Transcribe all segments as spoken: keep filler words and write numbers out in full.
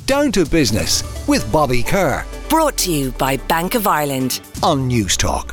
Down to Business with Bobby Kerr. Brought to you by Bank of Ireland on News Talk.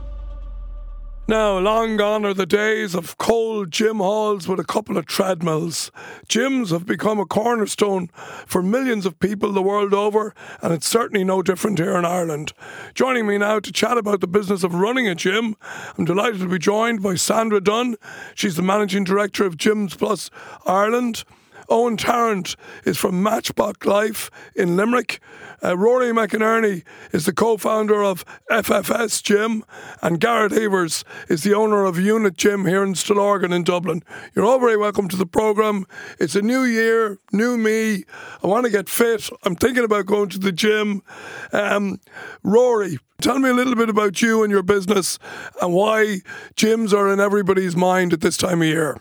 Now, long gone are the days of cold gym halls with a couple of treadmills. Gyms have become a cornerstone for millions of people the world over, and it's certainly no different here in Ireland. Joining me now to chat about the business of running a gym, I'm delighted to be joined by Sandra Dunn. She's the Managing Director of Gyms Plus Ireland. Owen Tarrant is from Matchbox Life in Limerick. Uh, Rory McInerney is the co-founder of F F S Gym, and Garrett Evers is the owner of Unit Gym here in Stillorgan in Dublin. You're all very welcome to the programme. It's a new year, new me. I want to get fit. I'm thinking about going to the gym. Um, Rory, tell me a little bit about you and your business and why gyms are in everybody's mind at this time of year.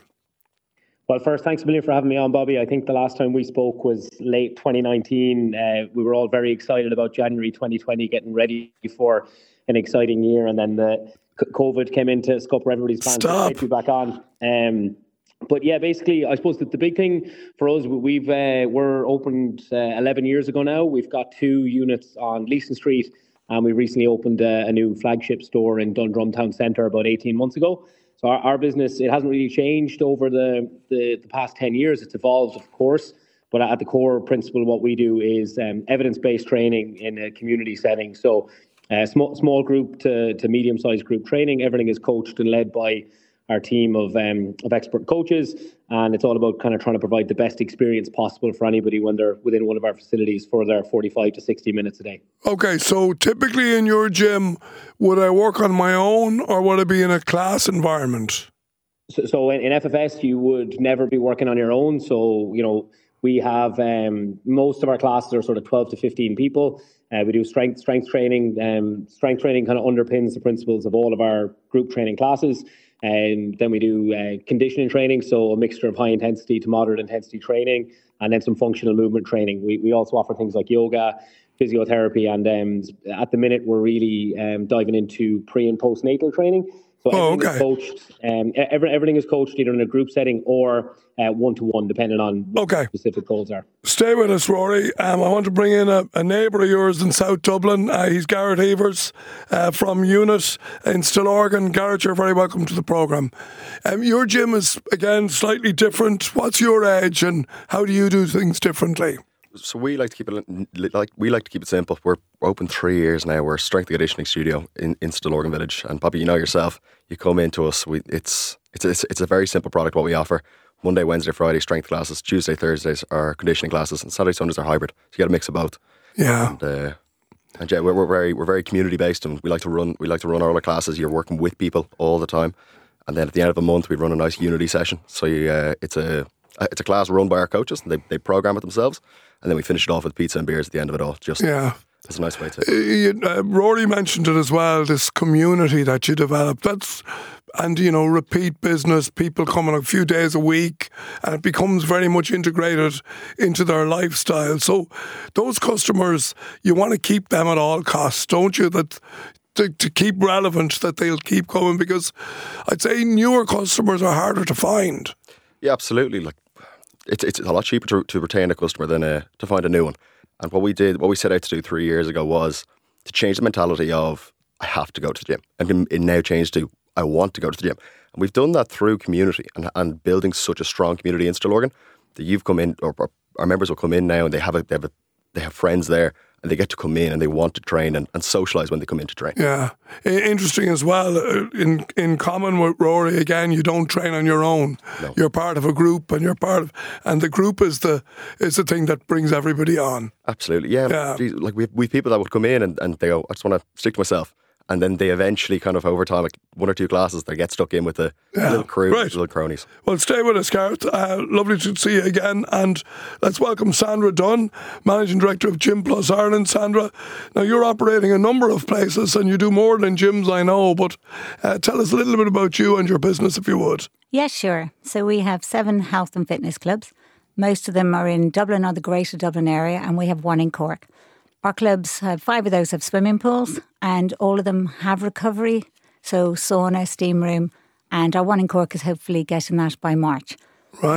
Well, first, thanks a million for having me on, Bobby. I think the last time we spoke was late twenty nineteen. Uh, we were all very excited about January twenty twenty, getting ready for an exciting year. And then the COVID came in to scupper everybody's plans to get you back on. Um, but yeah, basically, I suppose that the big thing for us, we've uh, we're opened uh, eleven years ago now. We've got two units on Leeson Street, and we recently opened a, a new flagship store in Dundrum Town Centre about eighteen months ago. So our, our business, it hasn't really changed over the, the, the past ten years. It's evolved, of course, but at the core principle, what we do is um, evidence-based training in a community setting. So uh, small small group to, to medium-sized group training. Everything is coached and led by our team of um, of expert coaches, and it's all about kind of trying to provide the best experience possible for anybody when they're within one of our facilities for their forty-five to sixty minutes a day. Okay, so typically in your gym, would I work on my own or would I be in a class environment? So, so in, in F F S, you would never be working on your own. So, you know, we have um, most of our classes are sort of twelve to fifteen people. Uh, we do strength strength training. Um, strength training kind of underpins the principles of all of our group training classes. And then we do uh, conditioning training, so a mixture of high intensity to moderate intensity training, and then some functional movement training. We we also offer things like yoga, physiotherapy, and um, at the minute we're really um, diving into pre and postnatal training. So oh, everything okay. is coached. Um, every, everything is coached either in a group setting or uh, one-to-one, depending on what okay. the specific goals are. Stay with us, Rory. Um, I want to bring in a, a neighbour of yours in South Dublin. Uh, he's Garrett Evers uh, from Unit in Stillorgan. Garrett, you're very welcome to the programme. Um, your gym is, again, slightly different. What's your edge and how do you do things differently? So we like to keep it like we like to keep it simple. We're open three years now. We're a strength and conditioning studio in, in Stillorgan Village, and Bobby, you know yourself. You come into us. We it's it's a, it's a very simple product. What we offer: Monday, Wednesday, Friday strength classes. Tuesday, Thursdays are conditioning classes, and Saturday, Sundays are hybrid. So you got a mix of both. Yeah. And, uh, and yeah, we're, we're very we're very community based, and we like to run we like to run all our classes. You're working with people all the time, and then at the end of the month, we run a nice unity session. So you, uh, it's a it's a class run by our coaches, and they they program it themselves. And then we finish it off with pizza and beers at the end of it all. Just yeah, it's a nice way to. Uh, Rory mentioned it as well. This community that you develop. That's and you know repeat business. People coming a few days a week, and it becomes very much integrated into their lifestyle. So those customers, you want to keep them at all costs, don't you? That. To, to keep relevant, that they'll keep coming, because I'd say newer customers are harder to find. Yeah, absolutely. Like. It's it's a lot cheaper to, to retain a customer than uh, to find a new one. And what we did, what we set out to do three years ago was to change the mentality of I have to go to the gym, and it now changed to I want to go to the gym. And we've done that through community and, and building such a strong community in Stillorgan that you've come in, or, or our members will come in now, and they have a, they have a, they have friends there, and they get to come in and they want to train and, and socialise when they come in to train. Yeah. Interesting as well. In in common with Rory, again, you don't train on your own. No. You're part of a group, and you're part of, and the group is the is the thing that brings everybody on. Absolutely, yeah. yeah. Geez, like we have, we have people that would come in and, and they go, I just want to stick to myself. And then they eventually kind of over time, like one or two classes, they get stuck in with the yeah, little crew, right. little cronies. Well, stay with us, Gareth. Uh, lovely to see you again. And let's welcome Sandra Dunn, Managing Director of Gym Plus Ireland. Sandra, now you're operating a number of places and you do more than gyms, I know, but uh, tell us a little bit about you and your business, if you would. Yes, sure. So we have seven health and fitness clubs. Most of them are in Dublin or the Greater Dublin area, and we have one in Cork. Our clubs have five of those have swimming pools, and all of them have recovery, so sauna, steam room, and our one in Cork is hopefully getting that by March. Right.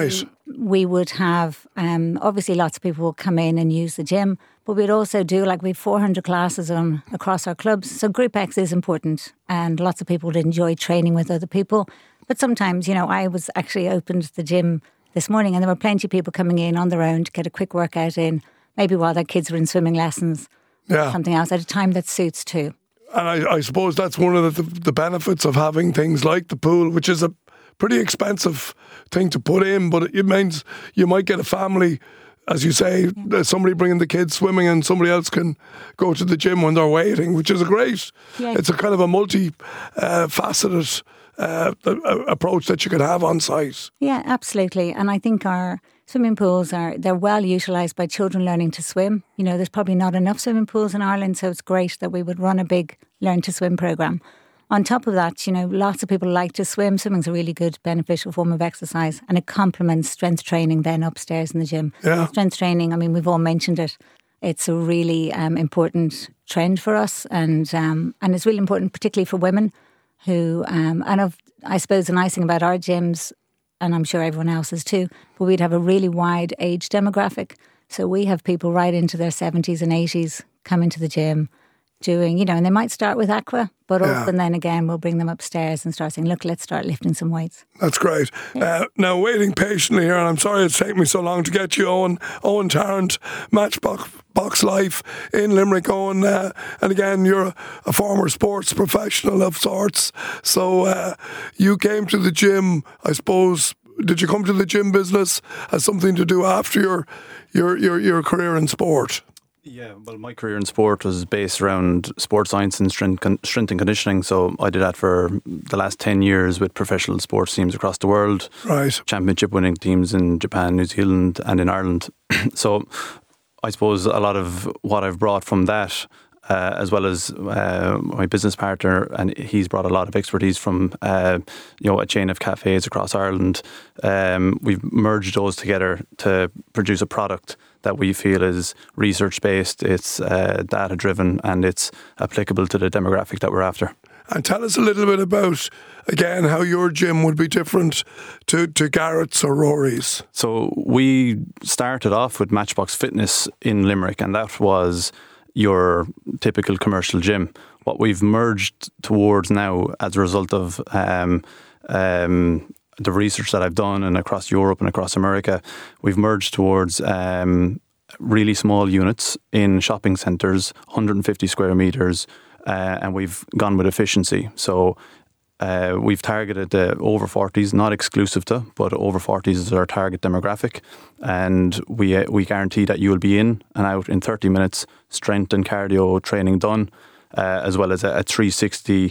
we would have, um, obviously lots of people will come in and use the gym, but we'd also do, like we have four hundred classes on across our clubs. So Group X is important and lots of people would enjoy training with other people. But sometimes, you know, I was actually opened the gym this morning and there were plenty of people coming in on their own to get a quick workout in, maybe while their kids were in swimming lessons, yeah. something else at a time that suits too. And I, I suppose that's one of the, the benefits of having things like the pool, which is a pretty expensive thing to put in, but it means you might get a family, as you say, yeah. somebody bringing the kids swimming and somebody else can go to the gym when they're waiting, which is a great, yeah. it's a kind of a multi-faceted uh, uh, approach that you could have on site. Yeah, absolutely. And I think our swimming pools are, they're well utilised by children learning to swim. You know, there's probably not enough swimming pools in Ireland, so it's great that we would run a big learn to swim programme. On top of that, you know, lots of people like to swim. Swimming's a really good, beneficial form of exercise and it complements strength training then upstairs in the gym. Yeah. Strength training, I mean, we've all mentioned it. It's a really um, important trend for us and um, and it's really important particularly for women who, um, and of, I suppose the nice thing about our gyms, and I'm sure everyone else's too, but we'd have a really wide age demographic. So we have people right into their seventies and eighties coming to the gym, doing, you know, and they might start with aqua, but yeah. often then again we'll bring them upstairs and start saying, look, let's start lifting some weights. That's great. Yeah. Uh, now, waiting patiently here, and I'm sorry it's taken me so long to get you, Owen, Owen Tarrant, Matchbox Box Life in Limerick. Owen, uh, and again, you're a, a former sports professional of sorts, so uh, you came to the gym, I suppose, did you come to the gym business as something to do after your your your, your career in sport? Yeah, well, my career in sport was based around sports science and strength, con- strength and conditioning. So I did that for the last ten years with professional sports teams across the world. Right. Championship winning teams in Japan, New Zealand and in Ireland. So I suppose a lot of what I've brought from that, uh, as well as uh, my business partner, and he's brought a lot of expertise from uh, you know, a chain of cafes across Ireland. Um, we've merged those together to produce a product that we feel is research-based, it's uh, data-driven and it's applicable to the demographic that we're after. And tell us a little bit about, again, how your gym would be different to, to Garrett's or Rory's. So we started off with Matchbox Fitness in Limerick and that was your typical commercial gym. What we've merged towards now as a result of um, um, the research that I've done and across Europe and across America, we've merged towards um, really small units in shopping centres, one hundred fifty square metres, uh, and we've gone with efficiency. So uh, we've targeted the over forties, not exclusive to, but over forties is our target demographic. And we uh, we guarantee that you will be in and out in thirty minutes, strength and cardio training done, uh, as well as a, a three sixty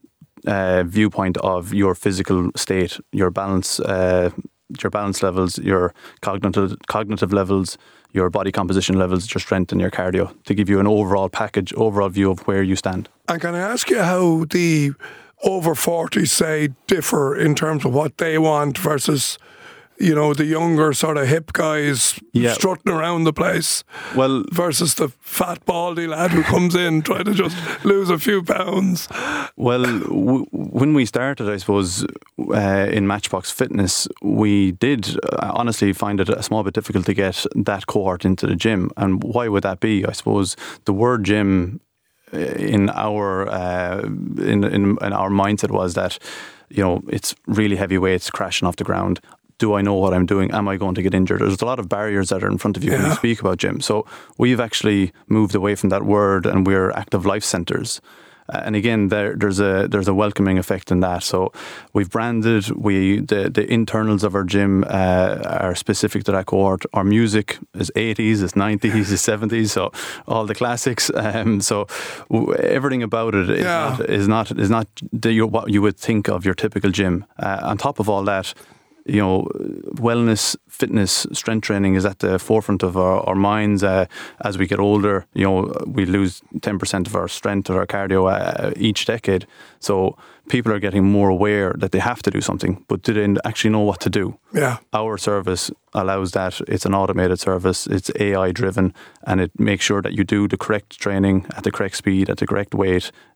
Uh, viewpoint of your physical state, your balance, uh, your balance levels, your cognitive cognitive levels, your body composition levels, your strength and your cardio, to give you an overall package, overall view of where you stand. And can I ask you how the over forties, say, differ in terms of what they want versus, you know, the younger sort of hip guys yeah. strutting around the place, well, versus the fat baldy lad who comes in trying to just lose a few pounds? Well, w- when we started, I suppose, uh, in Matchbox Fitness, we did uh, honestly find it a small bit difficult to get that cohort into the gym. And why would that be? I suppose the word gym in our uh, in, in in our mindset was that, you know, it's really heavy weights crashing off the ground. Do I know what I'm doing? Am I going to get injured? There's a lot of barriers that are in front of you yeah. when you speak about gym. So we've actually moved away from that word and we're active life centres. Uh, and again, there, there's a there's a welcoming effect in that. So we've branded, we the, the internals of our gym uh, are specific to that cohort. Our music is eighties, is nineties, is seventies, so all the classics. Um, so w- everything about it is, yeah. not, is not is not the, what you would think of your typical gym. Uh, on top of all that, you know, wellness, fitness, strength training is at the forefront of our, our minds. Uh, as we get older, you know, we lose ten percent of our strength or our cardio uh, each decade. So people are getting more aware that they have to do something, but do they actually know what to do? Yeah. Our service allows that. It's an automated service. It's A I driven, and it makes sure that you do the correct training at the correct speed, at the correct weight,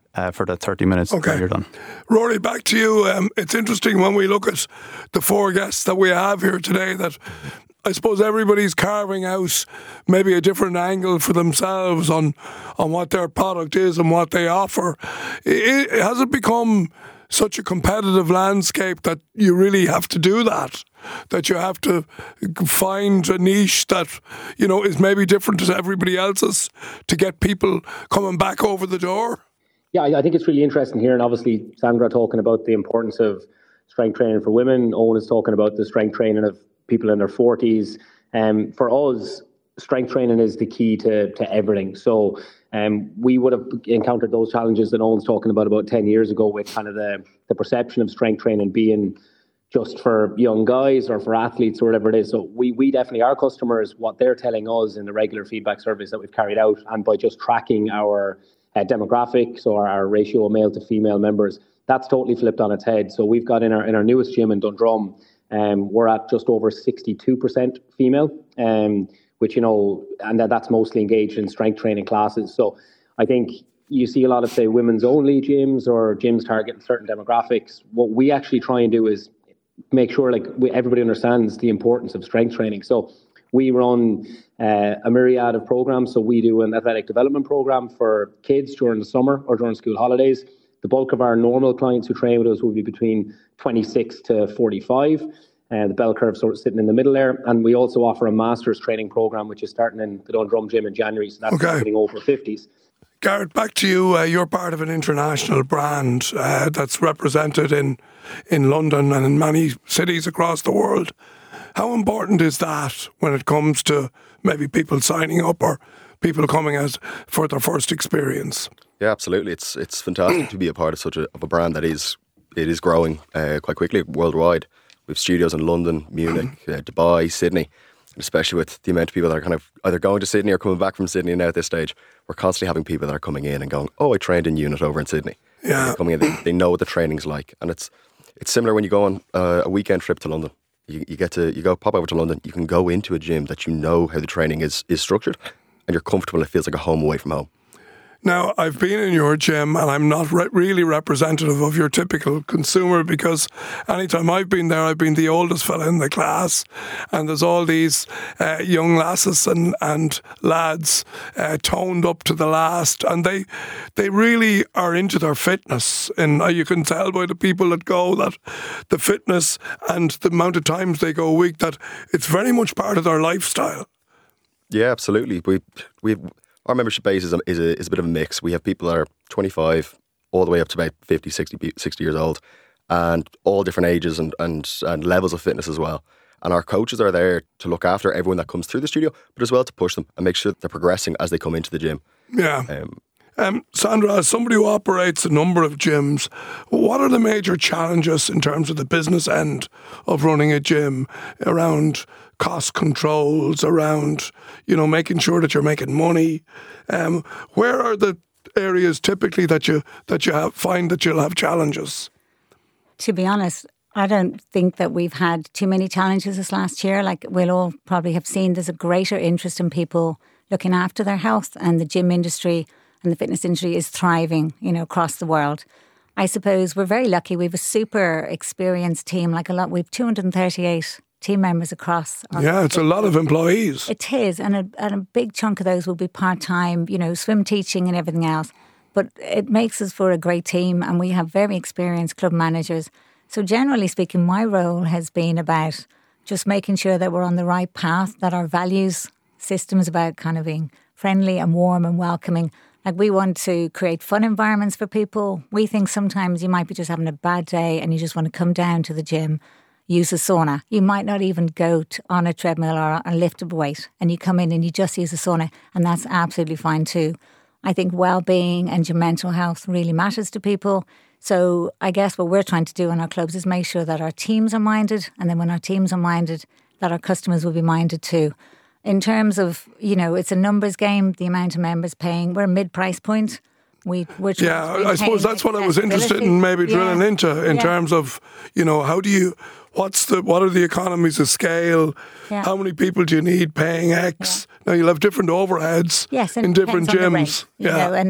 uh, for that thirty minutes Okay. when you're done. Rory, back to you. Um, it's interesting when we look at the four guests that we have here today that I suppose everybody's carving out maybe a different angle for themselves on on what their product is and what they offer. It, it, has it become such a competitive landscape that you really have to do that? That you have to find a niche that, you know, is maybe different to everybody else's to get people coming back over the door? Yeah, I I think it's really interesting here, and obviously Sandra talking about the importance of strength training for women. Owen is talking about the strength training of people in their forties. Um, for us, strength training is the key to to everything. So um, we would have encountered those challenges that Owen's talking about about ten years ago with kind of the, the perception of strength training being just for young guys or for athletes or whatever it is. So we we definitely, our customers, what they're telling us in the regular feedback surveys that we've carried out, and by just tracking our uh, demographics or our ratio of male to female members, that's totally flipped on its head. So we've got in our in our newest gym in Dundrum, um, we're at just over sixty-two percent female, um, which, you know, and that, that's mostly engaged in strength training classes. So I think you see a lot of, say, women's only gyms or gyms targeting certain demographics. What we actually try and do is make sure like we, everybody understands the importance of strength training. So we run uh, a myriad of programs. So we do an athletic development program for kids during the summer or during school holidays. The bulk of our normal clients who train with us will be between twenty-six to forty-five. Uh, the bell curve sort of sitting in the middle there. And we also offer a master's training program, which is starting in the Dundrum Gym in January. So that's Okay. targeting over fifties. Garrett, back to you. Uh, you're part of an international brand uh, that's represented in, in London and in many cities across the world. How important is that when it comes to maybe people signing up or people coming as for their first experience? Yeah, absolutely. It's it's fantastic to be a part of such a, of a brand that is it is growing uh, quite quickly worldwide. We have studios in London, Munich, uh, Dubai, Sydney, and especially with the amount of people that are kind of either going to Sydney or coming back from Sydney now at this stage. We're constantly having people that are coming in and going, "Oh, I trained in unit over in Sydney." Yeah, they're coming in, they, they know what the training's like, and it's it's similar when you go on uh, a weekend trip to London. You, you get to you go pop over to London. You can go into a gym that you know how the training is is structured, and you're comfortable. It feels like a home away from home. Now, I've been in your gym and I'm not re- really representative of your typical consumer because anytime I've been there, I've been the oldest fella in the class, and there's all these uh, young lasses and, and lads uh, toned up to the last, and they they really are into their fitness, and uh, you can tell by the people that go that the fitness and the amount of times they go a week, that it's very much part of their lifestyle. Yeah, absolutely. We we our membership base is a, is a is a bit of a mix. We have people that are twenty-five all the way up to about fifty, sixty, sixty years old, and all different ages and, and and levels of fitness as well. And our coaches are there to look after everyone that comes through the studio, but as well to push them and make sure that they're progressing as they come into the gym. Yeah. Um, Um, Sandra, as somebody who operates a number of gyms, what are the major challenges in terms of the business end of running a gym around cost controls, around, you know, making sure that you're making money? Um, where are the areas typically that you that you have, find that you'll have challenges? To be honest, I don't think that we've had too many challenges this last year. Like we'll all probably have seen, there's a greater interest in people looking after their health, and the gym industry and the fitness industry is thriving, you know, across the world. I suppose we're very lucky. We have a super experienced team, like a lot. We have two hundred thirty-eight team members across. Our Yeah, it's a lot of employees. It is, and a, and a big chunk of those will be part-time, you know, swim teaching and everything else. But it makes us for a great team, and we have very experienced club managers. So generally speaking, my role has been about just making sure that we're on the right path, that our values system is about kind of being friendly and warm and welcoming. Like we want to create fun environments for people. We think sometimes you might be just having a bad day and you just want to come down to the gym, use a sauna. You might not even go to, on a treadmill or a lift up weight, and you come in and you just use a sauna, and that's absolutely fine too. I think well-being and your mental health really matters to people. So I guess what we're trying to do in our clubs is make sure that our teams are minded, and then when our teams are minded, that our customers will be minded too. In terms of, you know, it's a numbers game, the amount of members paying. We're a mid-price point. We, we're yeah, I suppose that's what I was interested in maybe drilling yeah. into in yeah. terms of, you know, how do you, what's the, what are the economies of scale? Yeah. How many people do you need paying X? Yeah. Now you'll have different overheads yes, and in different gyms. gyms. You yeah. know, and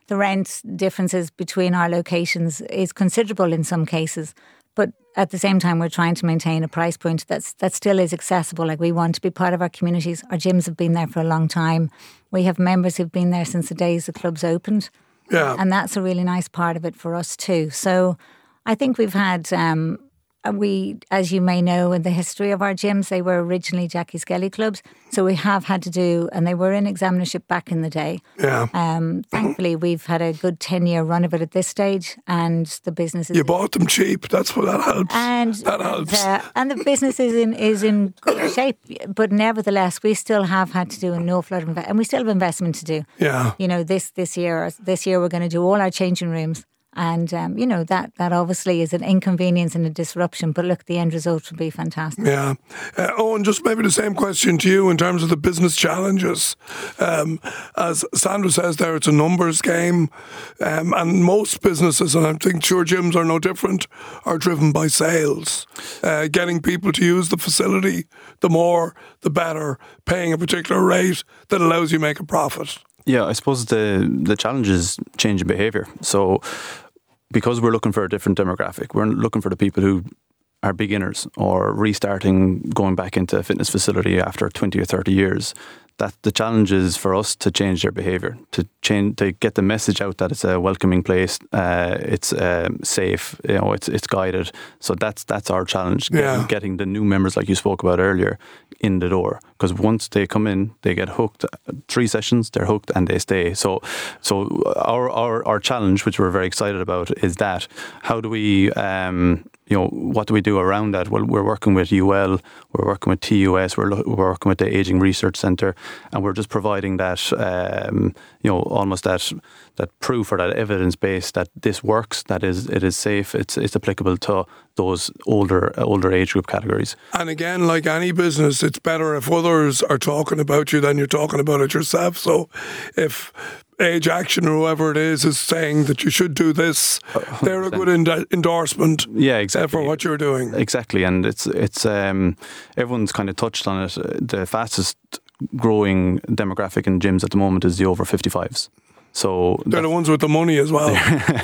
the rent differences between our locations is considerable in some cases. But at the same time, we're trying to maintain a price point that's that still is accessible. Like, we want to be part of our communities. Our gyms have been there for a long time. We have members who've been there since the days the clubs opened. Yeah. And that's a really nice part of it for us too. So I think we've had, um, we, as you may know, in the history of our gyms, they were originally Jackie Skelly clubs. So we have had to do, and they were in examinership back in the day. Yeah. Um, thankfully, we've had a good ten-year run of it at this stage, and the business is... You bought them cheap. That's what that helps. And, that helps. And, uh, and the business is in is in good shape. But nevertheless, we still have had to do a no flood investment, and we still have investment to do. Yeah. You know, this this year, this year we're going to do all our changing rooms. And, um, you know, that, that obviously is an inconvenience and a disruption. But look, the end result will be fantastic. Yeah. Uh, Owen, just maybe the same question to you in terms of the business challenges. Um, as Sandra says there, it's a numbers game. Um, and most businesses, and I think sure gyms are no different, are driven by sales. Uh, getting people to use the facility, the more, the better. Paying a particular rate that allows you to make a profit. Yeah, I suppose the, the challenge is changing behaviour. So... because we're looking for a different demographic, we're looking for the people who are beginners or restarting, going back into a fitness facility after twenty or thirty years. That the challenge is for us to change their behaviour, to change, to get the message out that it's a welcoming place, uh, it's um, safe, you know, it's it's guided. So that's that's our challenge, yeah. getting, getting the new members, like you spoke about earlier, in the door. Because once they come in, they get hooked. Three sessions, they're hooked and they stay. So, so our our our challenge, which we're very excited about, is that how do we, um, you know, what do we do around that? Well, we're working with U L, we're working with T U S, we're, lo- we're working with the Aging Research Centre, and we're just providing that, um, you know, almost that that proof or that evidence base that this works, that is it is safe, it's it's applicable to those older older age group categories. And again, like any business, it's better if others are talking about you than you're talking about it yourself. So if Age Action or whoever it is is saying that you should do this, they're a good end- endorsement yeah, exactly. for what you're doing. Exactly, and it's it's um, everyone's kind of touched on it. The fastest growing demographic in gyms at the moment is the over fifty-fives. So they're the ones with the money as well.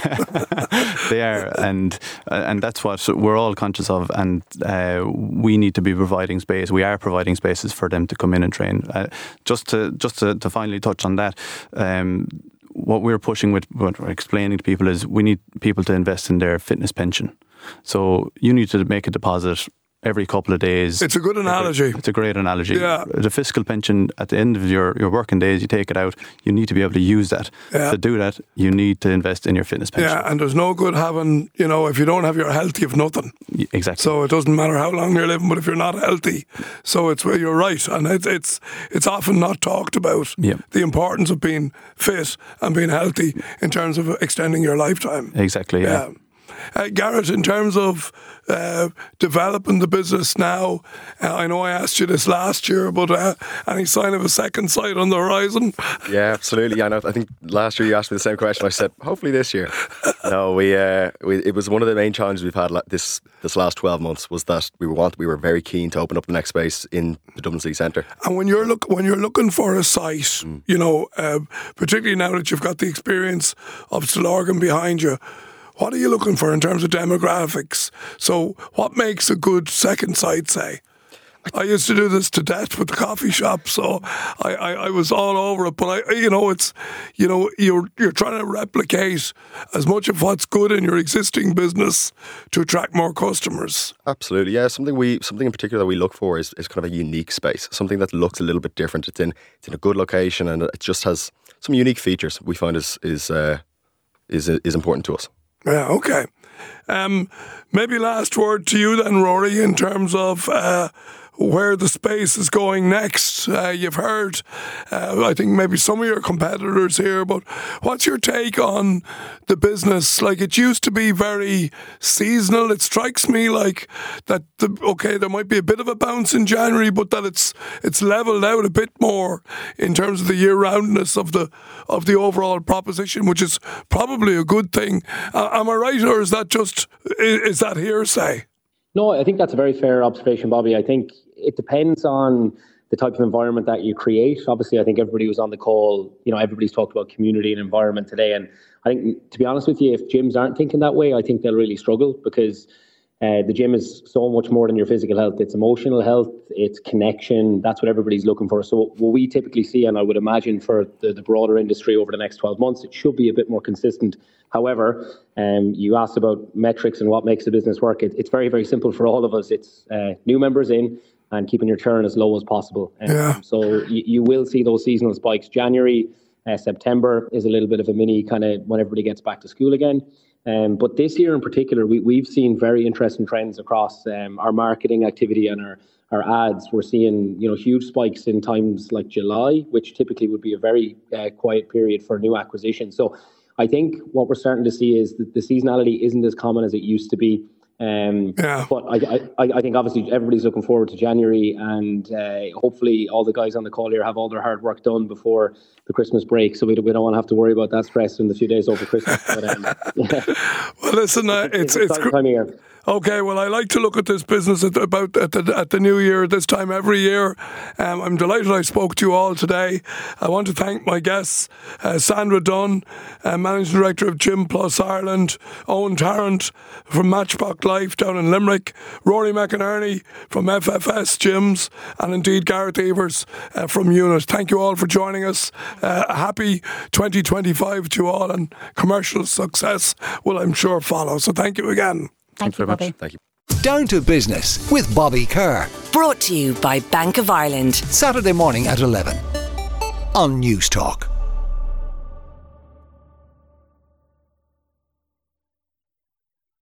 They are, and and that's what we're all conscious of. And uh, we need to be providing space. We are providing spaces for them to come in and train. Uh, just to just to, to finally touch on that, um, what we're pushing with, what we're explaining to people is we need people to invest in their fitness pension. So you need to make a deposit every couple of days. It's a good analogy. It's a great analogy. Yeah. The fiscal pension, at the end of your, your working days, you take it out, you need to be able to use that. Yeah. To do that, you need to invest in your fitness pension. Yeah, and there's no good having, you know, if you don't have your health, you've nothing. Exactly. So it doesn't matter how long you're living, but if you're not healthy, so it's where you're right. And it's it's it's often not talked about, yeah. the importance of being fit and being healthy in terms of extending your lifetime. Exactly, yeah. yeah. Uh, Garrett, in terms of uh, developing the business now, uh, I know I asked you this last year, but uh, any sign of a second site on the horizon? Yeah, absolutely. Yeah, no, I think last year you asked me the same question. I said, hopefully this year. No, we, uh, we it was one of the main challenges we've had this this last twelve months was that we were want we were very keen to open up the next space in the Dublin City Centre. And when you're look when you're looking for a site, mm. you know, uh, particularly now that you've got the experience of Stillorgan behind you, what are you looking for in terms of demographics? So what makes a good second site, say? I used to do this to death with the coffee shop, so I, I, I was all over it. But I, you know, it's, you know, you're you're trying to replicate as much of what's good in your existing business to attract more customers. Absolutely, yeah. Something we something in particular that we look for is, is kind of a unique space, something that looks a little bit different. It's in it's in a good location and it just has some unique features. We find is is uh, is is important to us. Yeah, okay. Um, maybe last word to you then, Rory, in terms of uh, where the space is going next. Uh, you've heard, uh, I think maybe some of your competitors here, but what's your take on the business? Like, it used to be very seasonal. It strikes me like that, the, okay, there might be a bit of a bounce in January, but that it's it's leveled out a bit more in terms of the year-roundness of the of the overall proposition, which is probably a good thing. Uh, am I right, or is that just, is, is that hearsay? No, I think that's a very fair observation, Bobby. I think it depends on the type of environment that you create. Obviously, I think everybody was on the call, you know, everybody's talked about community and environment today. And I think, to be honest with you, if gyms aren't thinking that way, I think they'll really struggle, because uh, the gym is so much more than your physical health. It's emotional health, it's connection. That's what everybody's looking for. So what we typically see, and I would imagine for the, the broader industry over the next twelve months, it should be a bit more consistent. However, um, you asked about metrics and what makes the business work. It, it's very, very simple for all of us. It's uh, new members in and keeping your churn as low as possible. Um, yeah. So you, you will see those seasonal spikes. January, uh, September is a little bit of a mini kind of when everybody gets back to school again. Um, but this year in particular, we, we've seen very interesting trends across um, our marketing activity and our, our ads. We're seeing, you know, huge spikes in times like July, which typically would be a very uh, quiet period for new acquisition. So I think what we're starting to see is that the seasonality isn't as common as it used to be. Um, yeah. But I, I, I think obviously everybody's looking forward to January, and uh, hopefully all the guys on the call here have all their hard work done before the Christmas break, so we don't, we don't want to have to worry about that stress in the few days over Christmas. But, um, yeah. Well, listen, uh, it's it's, it's time of year. Okay, well, I like to look at this business at the, about at the, at the new year, this time every year. Um, I'm delighted I spoke to you all today. I want to thank my guests, uh, Sandra Dunn, uh, Managing Director of Gym Plus Ireland, Owen Tarrant from Matchbox Life down in Limerick, Rory McInerney from F F S Gyms, and indeed Gareth Evers uh, from Unit. Thank you all for joining us. Uh, a happy twenty twenty-five to you all, and commercial success will, I'm sure, follow. So thank you again. Thank Thanks you, very Bobby. much. Thank you. Down to Business with Bobby Kerr. Brought to you by Bank of Ireland. Saturday morning at eleven on News Talk.